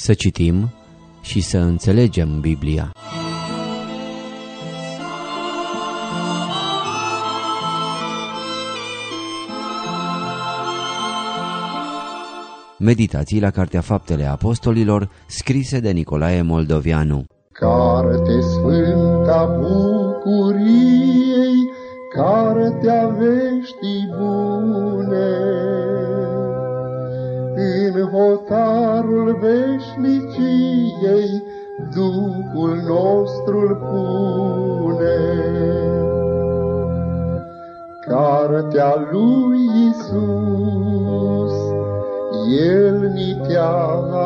Să citim și să înțelegem Biblia. Meditații la Cartea Faptele Apostolilor, scrise de Nicolae Moldovianu. Carte sfânta bucuriei, cartea veștii bune, în hotarul veșniciei Duhul nostru pune. Cartea lui Iisus, El ni te-a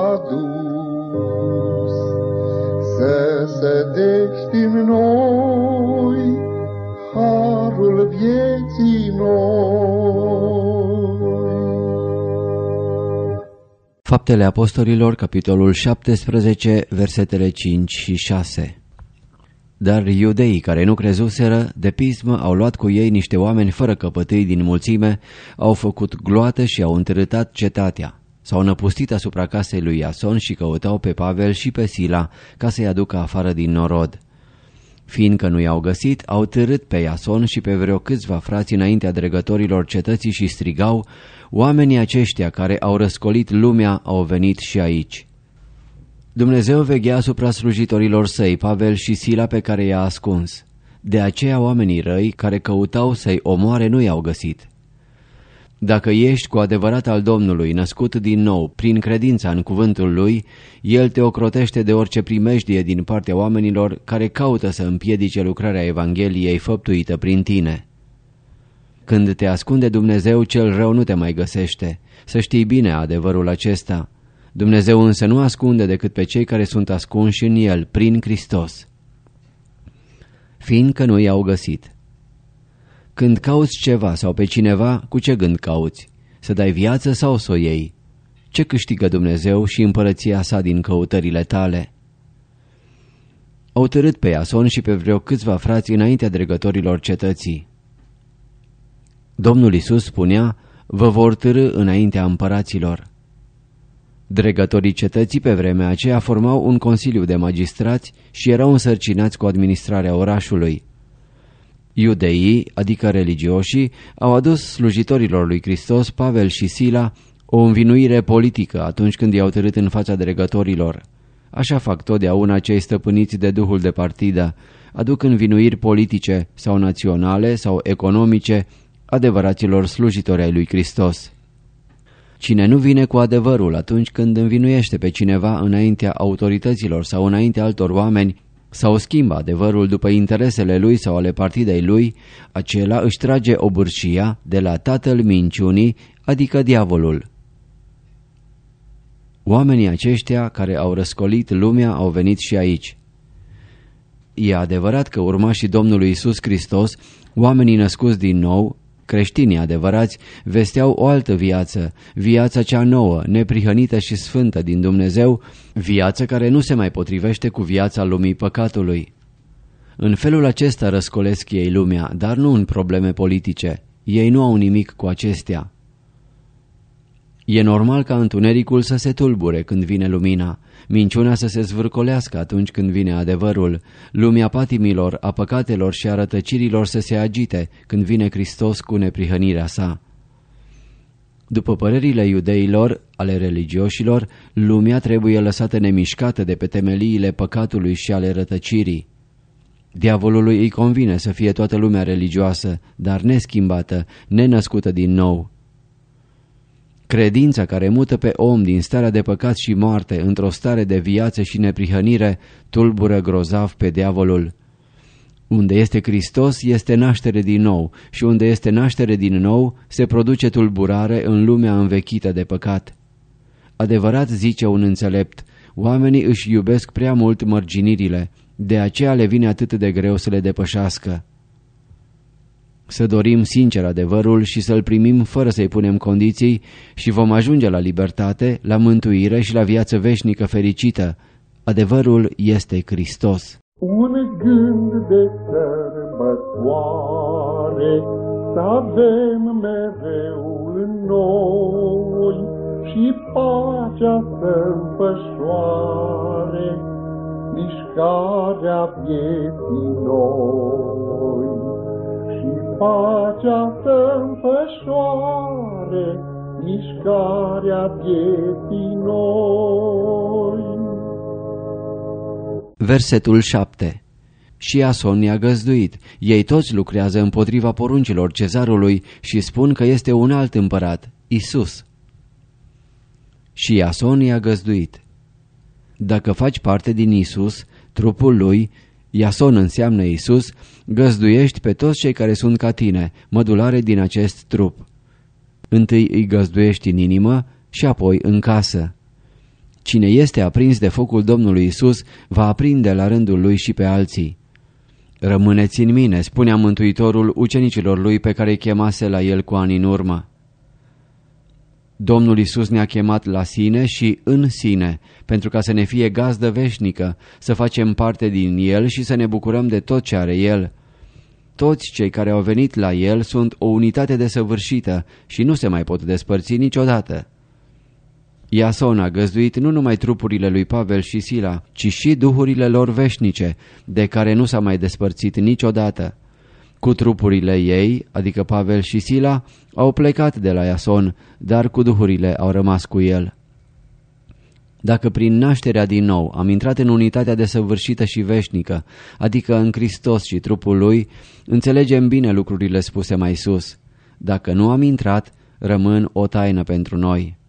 adus, să sădești în noi harul vieții noi. Faptele Apostolilor, capitolul 17, versetele 5 și 6. Dar iudeii care nu crezuseră, de pismă au luat cu ei niște oameni fără căpătâi din mulțime, au făcut gloată și au întărâtat cetatea. S-au năpustit asupra casei lui Iason și căutau pe Pavel și pe Sila ca să-i aducă afară din norod. Fiindcă nu i-au găsit, au târât pe Iason și pe vreo câțiva frați înaintea dregătorilor cetății și strigau: oamenii aceștia care au răscolit lumea au venit și aici. Dumnezeu veghea asupra slujitorilor săi, Pavel și Sila, pe care i-a ascuns. De aceea oamenii răi care căutau să-i omoare nu i-au găsit. Dacă ești cu adevărat al Domnului, născut din nou, prin credința în cuvântul Lui, El te ocrotește de orice primejdie din partea oamenilor care caută să împiedice lucrarea Evangheliei făptuită prin tine. Când te ascunde Dumnezeu, cel rău nu te mai găsește. Să știi bine adevărul acesta. Dumnezeu însă nu ascunde decât pe cei care sunt ascunși în El, prin Hristos. Fiindcă nu i-au găsit. Când cauți ceva sau pe cineva, cu ce gând cauți? Să dai viață sau să o iei? Ce câștigă Dumnezeu și împărăția sa din căutările tale? Au târât pe Iason și pe vreo câțiva frați înaintea dregătorilor cetății. Domnul Iisus spunea: vă vor târî înaintea împăraților. Dregătorii cetății pe vremea aceea formau un consiliu de magistrați și erau însărcinați cu administrarea orașului. Iudeii, adică religioșii, au adus slujitorilor lui Hristos, Pavel și Sila, o învinuire politică atunci când i-au târât în fața dregătorilor. Așa fac totdeauna cei stăpâniți de duhul de partidă, aduc învinuiri politice sau naționale sau economice adevăraților slujitori ai lui Hristos. Cine nu vine cu adevărul atunci când învinuiește pe cineva înaintea autorităților sau înaintea altor oameni, sau schimbă adevărul după interesele lui sau ale partidei lui, acela își trage obârșia de la tatăl minciunii, adică diavolul. Oamenii aceștia care au răscolit lumea au venit și aici. E adevărat că urmașii Domnului Iisus Hristos, oamenii născuți din nou, creștinii adevărați, vesteau o altă viață, viața cea nouă, neprihănită și sfântă din Dumnezeu, viață care nu se mai potrivește cu viața lumii păcatului. În felul acesta răscolesc ei lumea, dar nu în probleme politice. Ei nu au nimic cu acestea. E normal ca întunericul să se tulbure când vine lumina, minciuna să se zvârcolească atunci când vine adevărul, lumea patimilor, a păcatelor și a rătăcirilor să se agite când vine Hristos cu neprihănirea sa. După părerile iudeilor, ale religioșilor, lumea trebuie lăsată nemișcată de pe temeliile păcatului și ale rătăcirii. Diavolului îi convine să fie toată lumea religioasă, dar neschimbată, nenăscută din nou. Credința care mută pe om din starea de păcat și moarte într-o stare de viață și neprihănire tulbură grozav pe diavolul. Unde este Hristos este naștere din nou și unde este naștere din nou se produce tulburare în lumea învechită de păcat. Adevărat zice un înțelept, oamenii își iubesc prea mult mărginirile, de aceea le vine atât de greu să le depășească. Să dorim sincer adevărul și să-l primim fără să-i punem condiții și vom ajunge la libertate, la mântuire și la viață veșnică fericită. Adevărul este Hristos. Un gând de sărbătoare să avem mereu în noi și și pacea să-nfășoare mișcarea vieții noi. Și pacea să-nfășoare mișcarea vieții noi. Versetul 7. Și Iason i-a găzduit. Ei toți lucrează împotriva poruncilor cezarului și spun că este un alt împărat, Isus. Și Iason i-a găzduit. Dacă faci parte din Isus, trupul lui, Iason înseamnă Isus, găzduiești pe toți cei care sunt ca tine, mădulare din acest trup. Întâi îi găzduiești în inimă și apoi în casă. Cine este aprins de focul Domnului Isus va aprinde la rândul lui și pe alții. Rămâneți în mine, spunea Mântuitorul ucenicilor lui pe care îi chemase la el cu ani în urmă. Domnul Isus ne-a chemat la sine și în sine, pentru ca să ne fie gazdă veșnică, să facem parte din El și să ne bucurăm de tot ce are El. Toți cei care au venit la El sunt o unitate desăvârșită și nu se mai pot despărți niciodată. Iason a găzduit nu numai trupurile lui Pavel și Sila, ci și duhurile lor veșnice, de care nu s-a mai despărțit niciodată. Cu trupurile ei, adică Pavel și Sila, au plecat de la Iason, dar cu duhurile au rămas cu el. Dacă prin nașterea din nou am intrat în unitatea desăvârșită și veșnică, adică în Hristos și trupul Lui, înțelegem bine lucrurile spuse mai sus. Dacă nu am intrat, rămân o taină pentru noi.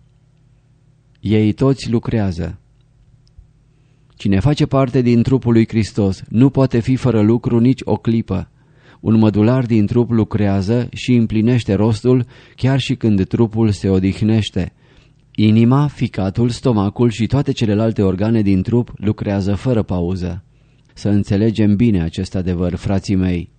Ei toți lucrează. Cine face parte din trupul lui Hristos nu poate fi fără lucru nici o clipă. Un mădular din trup lucrează și împlinește rostul chiar și când trupul se odihnește. Inima, ficatul, stomacul și toate celelalte organe din trup lucrează fără pauză. Să înțelegem bine acest adevăr, frații mei.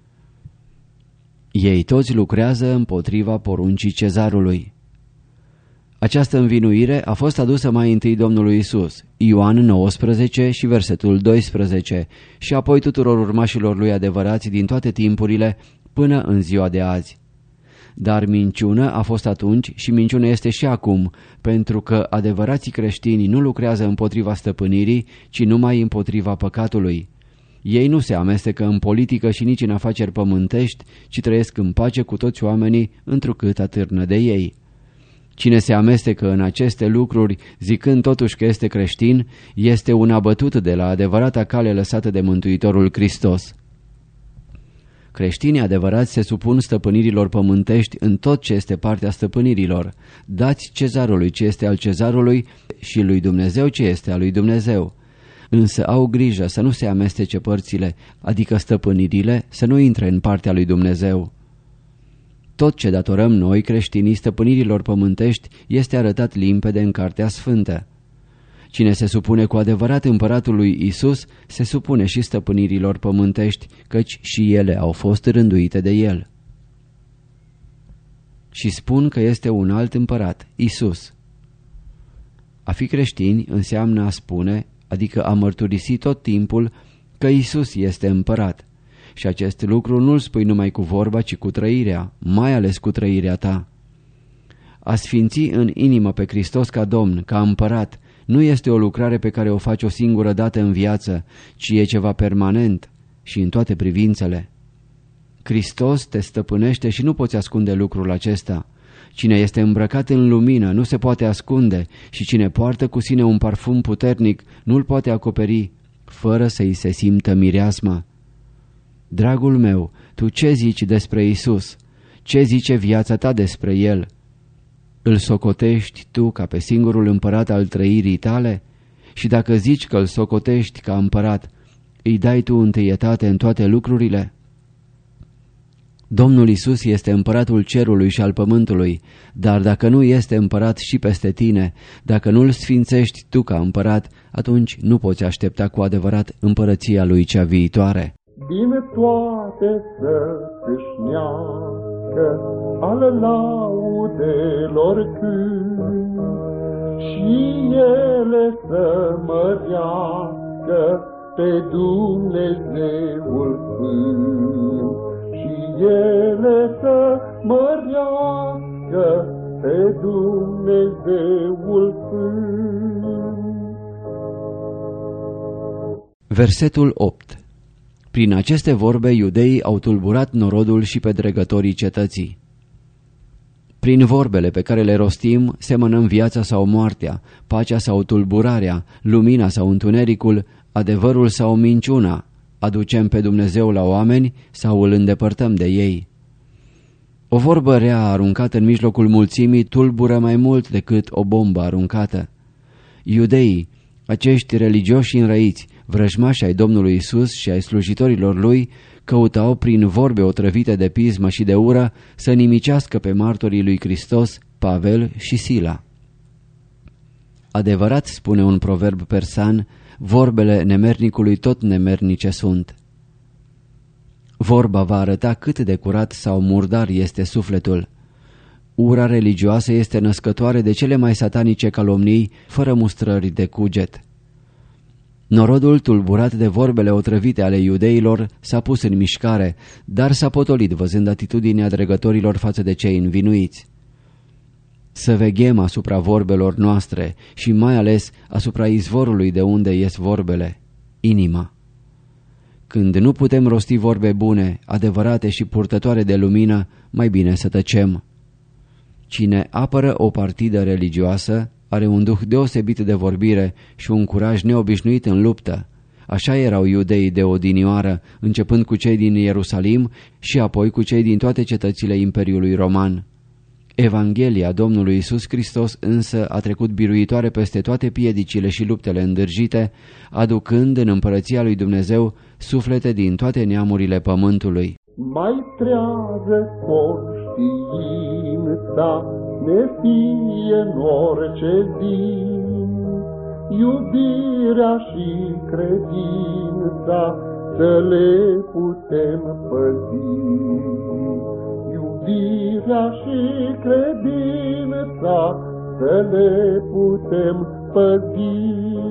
Ei toți lucrează împotriva poruncii cezarului. Această învinuire a fost adusă mai întâi Domnului Isus, Ioan 19 și versetul 12, și apoi tuturor urmașilor lui adevărați din toate timpurile până în ziua de azi. Dar minciună a fost atunci și minciună este și acum, pentru că adevărații creștini nu lucrează împotriva stăpânirii, ci numai împotriva păcatului. Ei nu se amestecă în politică și nici în afaceri pământești, ci trăiesc în pace cu toți oamenii, întrucât atârnă de ei. Cine se amestecă în aceste lucruri, zicând totuși că este creștin, este un abătut de la adevărata cale lăsată de Mântuitorul Hristos. Creștinii adevărați se supun stăpânirilor pământești în tot ce este partea stăpânirilor. Dați cezarului ce este al cezarului și lui Dumnezeu ce este al lui Dumnezeu. Însă au grijă să nu se amestece părțile, adică stăpânirile, să nu intre în partea lui Dumnezeu. Tot ce datorăm noi, creștinii stăpânirilor pământești, este arătat limpede în Cartea Sfântă. Cine se supune cu adevărat împăratul lui Isus, se supune și stăpânirilor pământești, căci și ele au fost rânduite de el. Și spun că este un alt împărat, Isus. A fi creștini înseamnă a spune, adică a mărturisi tot timpul, că Isus este împărat. Și acest lucru nu-l spui numai cu vorba, ci cu trăirea, mai ales cu trăirea ta. A sfinți în inimă pe Hristos ca Domn, ca împărat, nu este o lucrare pe care o faci o singură dată în viață, ci e ceva permanent și în toate privințele. Hristos te stăpânește și nu poți ascunde lucrul acesta. Cine este îmbrăcat în lumină nu se poate ascunde și cine poartă cu sine un parfum puternic nu-l poate acoperi, fără să-i se simtă mireasma. Dragul meu, tu ce zici despre Isus? Ce zice viața ta despre El? Îl socotești tu ca pe singurul împărat al trăirii tale? Și dacă zici că îl socotești ca împărat, îi dai tu întâietate în toate lucrurile? Domnul Isus este împăratul cerului și al pământului, dar dacă nu este împărat și peste tine, dacă nu îl sfințești tu ca împărat, atunci nu poți aștepta cu adevărat împărăția lui cea viitoare. Din toate să câșnească al laudelor cânt, și ele să mărească pe Dumnezeul Sfânt, și ele să mărească pe Dumnezeul Sfânt. Versetul 8. Prin aceste vorbe iudeii au tulburat norodul și pe dregătorii cetății. Prin vorbele pe care le rostim, semănăm viața sau moartea, pacea sau tulburarea, lumina sau întunericul, adevărul sau minciuna, aducem pe Dumnezeu la oameni sau îl îndepărtăm de ei. O vorbă rea aruncată în mijlocul mulțimii tulbură mai mult decât o bombă aruncată. Iudeii, acești religioși înrăiți, vrăjmași ai Domnului Isus și ai slujitorilor lui, căutau prin vorbe otrăvite de pismă și de ură să nimicească pe martorii lui Hristos, Pavel și Sila. Adevărat, spune un proverb persan, vorbele nemernicului tot nemernice sunt. Vorba va arăta cât de curat sau murdar este sufletul. Ura religioasă este născătoare de cele mai satanice calomnii, fără mustrări de cuget. Norodul, tulburat de vorbele otrăvite ale iudeilor, s-a pus în mișcare, dar s-a potolit văzând atitudinea dregătorilor față de cei învinuiți. Să veghem asupra vorbelor noastre și mai ales asupra izvorului de unde ies vorbele, inima. Când nu putem rosti vorbe bune, adevărate și purtătoare de lumină, mai bine să tăcem. Cine apără o partidă religioasă are un duh deosebit de vorbire și un curaj neobișnuit în luptă. Așa erau iudeii de odinioară, începând cu cei din Ierusalim și apoi cu cei din toate cetățile Imperiului Roman. Evanghelia Domnului Isus Hristos însă a trecut biruitoare peste toate piedicile și luptele îndârjite, aducând în împărăția lui Dumnezeu suflete din toate neamurile pământului. Mai trează conștiința, ne fie în orice zi, iubirea și credința să le putem păzi. Iubirea și credința să le putem păzi.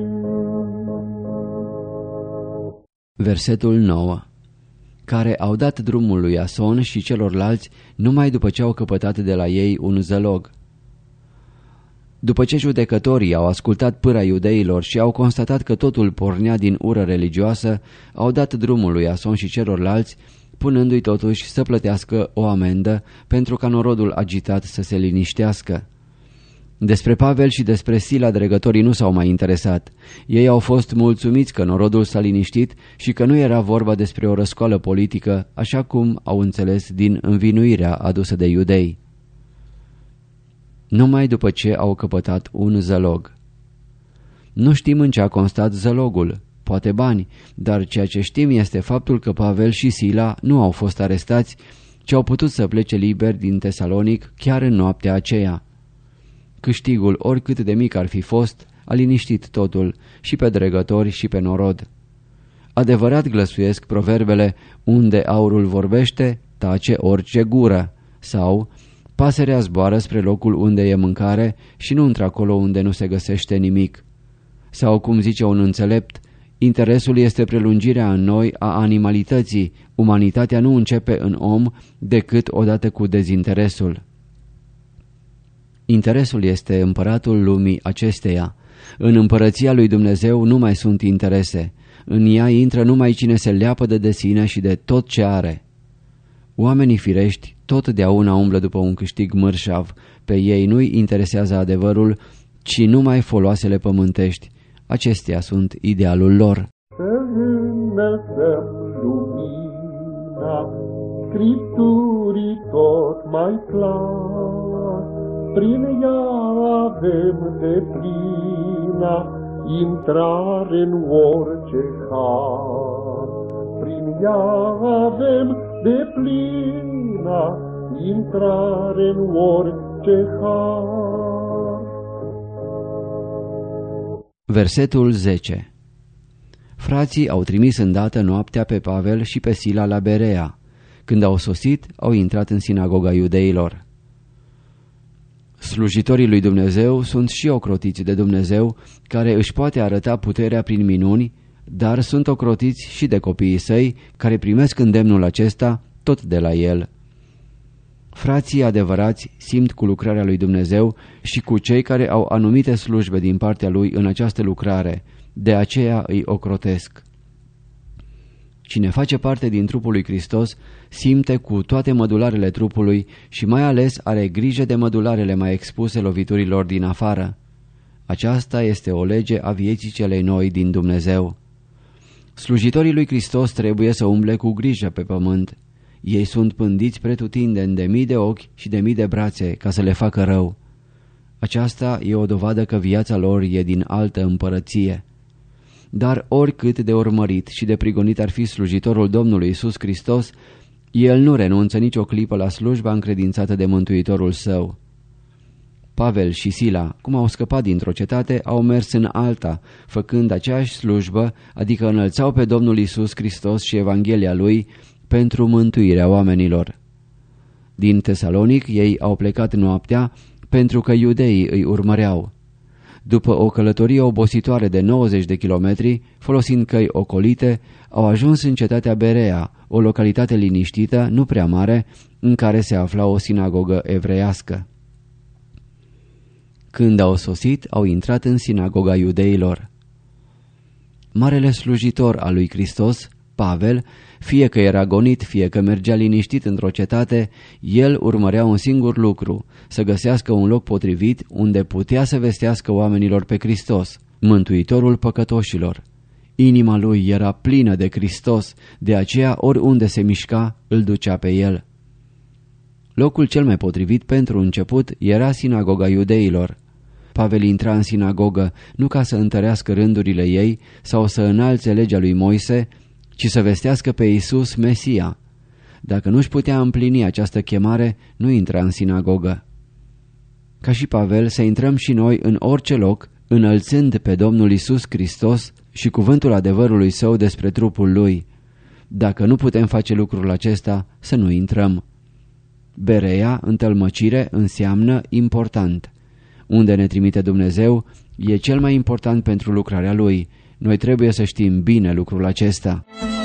Versetul 9. Care au dat drumul lui Iason și celorlalți numai după ce au căpătat de la ei un zălog. După ce judecătorii au ascultat pâra iudeilor și au constatat că totul pornea din ură religioasă, au dat drumul lui Iason și celorlalți, punându-i totuși să plătească o amendă pentru ca norodul agitat să se liniștească. Despre Pavel și despre Sila dregătorii nu s-au mai interesat. Ei au fost mulțumiți că norodul s-a liniștit și că nu era vorba despre o răscoală politică, așa cum au înțeles din învinuirea adusă de iudei. Numai după ce au căpătat un zălog. Nu știm în ce a constat zălogul, poate bani, dar ceea ce știm este faptul că Pavel și Sila nu au fost arestați, ci au putut să plece liberi din Tesalonic chiar în noaptea aceea. Câștigul, oricât de mic ar fi fost, a liniștit totul, și pe dregători și pe norod. Adevărat glăsuiesc proverbele, unde aurul vorbește, tace orice gură, sau pasărea zboară spre locul unde e mâncare și nu într-acolo unde nu se găsește nimic. Sau, cum zice un înțelept, interesul este prelungirea în noi a animalității, umanitatea nu începe în om decât odată cu dezinteresul. Interesul este împăratul lumii acesteia. În împărăția lui Dumnezeu nu mai sunt interese. În ea intră numai cine se leapădă de sine și de tot ce are. Oamenii firești totdeauna umblă după un câștig mărșav. Pe ei nu-i interesează adevărul, ci numai foloasele pământești. Acestea sunt idealul lor. Să înălțăm lumina Scripturii tot mai clar, prin ea avem deplina intrare în orice har. Prin ea avem deplina intrare în orice har. Versetul 10. Frații au trimis îndată noaptea pe Pavel și pe Sila la Berea. Când au sosit, au intrat în sinagoga iudeilor. Slujitorii lui Dumnezeu sunt și ocrotiți de Dumnezeu, care își poate arăta puterea prin minuni, dar sunt ocrotiți și de copiii săi, care primesc îndemnul acesta tot de la el. Frații adevărați simt cu lucrarea lui Dumnezeu și cu cei care au anumite slujbe din partea lui în această lucrare, de aceea îi ocrotesc. Cine face parte din trupul lui Hristos simte cu toate mădularele trupului și mai ales are grijă de mădularele mai expuse loviturilor din afară. Aceasta este o lege a vieții celei noi din Dumnezeu. Slujitorii lui Hristos trebuie să umble cu grijă pe pământ. Ei sunt pândiți pretutindeni de mii de ochi și de mii de brațe ca să le facă rău. Aceasta e o dovadă că viața lor e din altă împărăție. Dar oricât de urmărit și de prigonit ar fi slujitorul Domnului Iisus Hristos, el nu renunță nicio clipă la slujba încredințată de Mântuitorul său. Pavel și Sila, cum au scăpat dintr-o cetate, au mers în alta, făcând aceeași slujbă, adică înălțau pe Domnul Iisus Hristos și Evanghelia Lui pentru mântuirea oamenilor. Din Tesalonic ei au plecat noaptea pentru că iudeii îi urmăreau. După o călătorie obositoare de 90 de kilometri, folosind căi ocolite, au ajuns în cetatea Berea, o localitate liniștită, nu prea mare, în care se afla o sinagogă evreiască. Când au sosit, au intrat în sinagoga iudeilor. Marele slujitor al lui Hristos, Pavel, fie că era gonit, fie că mergea liniștit într-o cetate, el urmărea un singur lucru, să găsească un loc potrivit unde putea să vestească oamenilor pe Hristos, Mântuitorul păcătoșilor. Inima lui era plină de Hristos, de aceea oriunde se mișca, îl ducea pe el. Locul cel mai potrivit pentru început era sinagoga iudeilor. Pavel intra în sinagogă nu ca să întărească rândurile ei sau să înalțe legea lui Moise, ci să vestească pe Iisus Mesia. Dacă nu-și putea împlini această chemare, nu intra în sinagogă. Ca și Pavel, să intrăm și noi în orice loc, înălțând pe Domnul Iisus Hristos și cuvântul adevărului său despre trupul lui. Dacă nu putem face lucrul acesta, să nu intrăm. Berea, întâlmăcire, înseamnă important. Unde ne trimite Dumnezeu, e cel mai important pentru lucrarea Lui. Noi trebuie să știm bine lucrul acesta.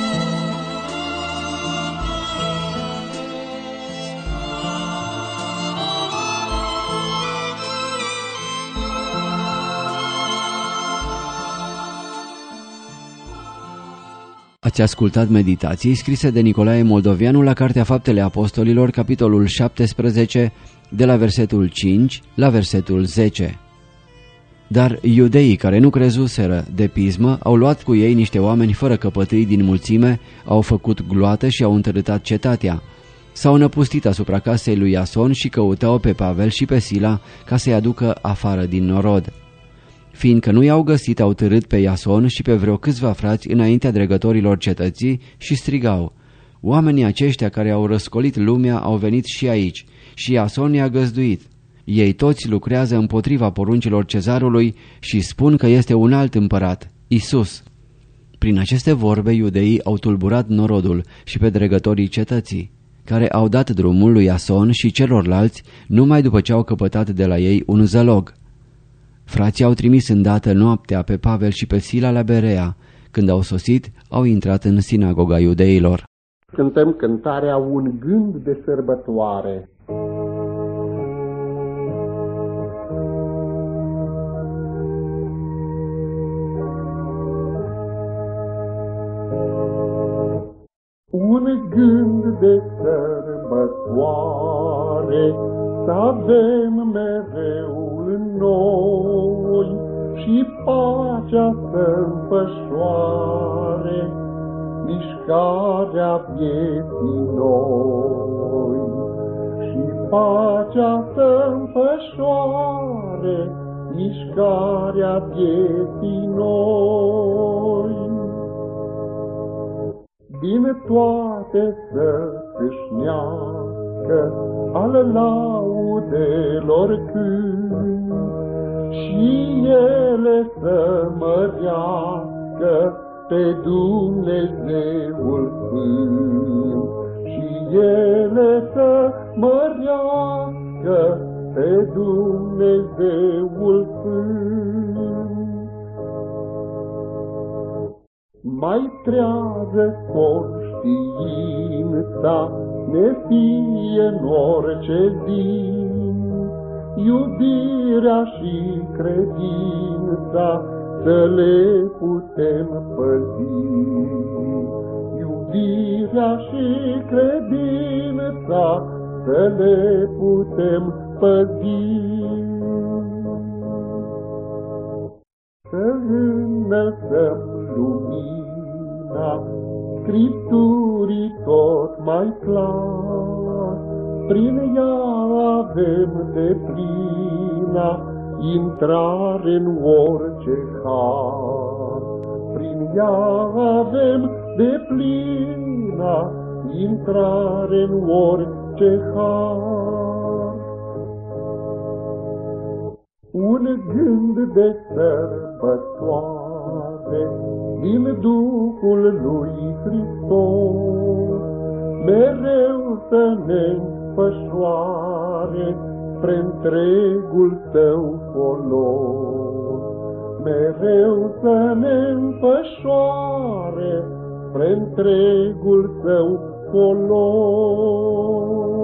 Ați ascultat meditații scrise de Nicolae Moldovianu la Cartea Faptele Apostolilor, capitolul 17, de la versetul 5 la versetul 10. Dar iudeii care nu crezuseră de pismă au luat cu ei niște oameni fără căpătâi din mulțime, au făcut gloată și au întărâtat cetatea. S-au năpustit asupra casei lui Iason și căutau pe Pavel și pe Sila ca să-i aducă afară din norod. Fiindcă nu i-au găsit, au târât pe Iason și pe vreo câțiva frați înaintea dregătorilor cetății și strigau: oamenii aceștia care au răscolit lumea au venit și aici și Iason i-a găzduit. Ei toți lucrează împotriva poruncilor cezarului și spun că este un alt împărat, Isus. Prin aceste vorbe iudeii au tulburat norodul și pe dregătorii cetății, care au dat drumul lui Iason și celorlalți numai după ce au căpătat de la ei un zălog. Frații au trimis îndată noaptea pe Pavel și pe Sila la Berea. Când au sosit, au intrat în sinagoga iudeilor. Cântăm cântarea Un gând de sărbătoare. Un gând de sărbătoare să avem mereu în noi și pacea să-nfășoare mișcarea vieții noi. Și pacea să-nfășoare mișcarea vieții noi. Din toate să câșnească al laudelor cânt și ele să mărească pe Dumnezeul Sfânt. Și ele să mărească pe Dumnezeul Sfânt. Mai trează cor știința ne fie în orice zi, iubirea și credința să le putem păzi. Iubirea și credința să le putem păzi. Să înălțăm lumina Scripturii tot mai clar, prin ea avem deplina intrare în orice har. Prin ea avem deplina intrare în orice har. Un gând de sărbătoare din Duhul lui Hristos, mereu să ne înfășoare spre întregul Său folos. Mereu să ne înfășoare spre întregul Său folos.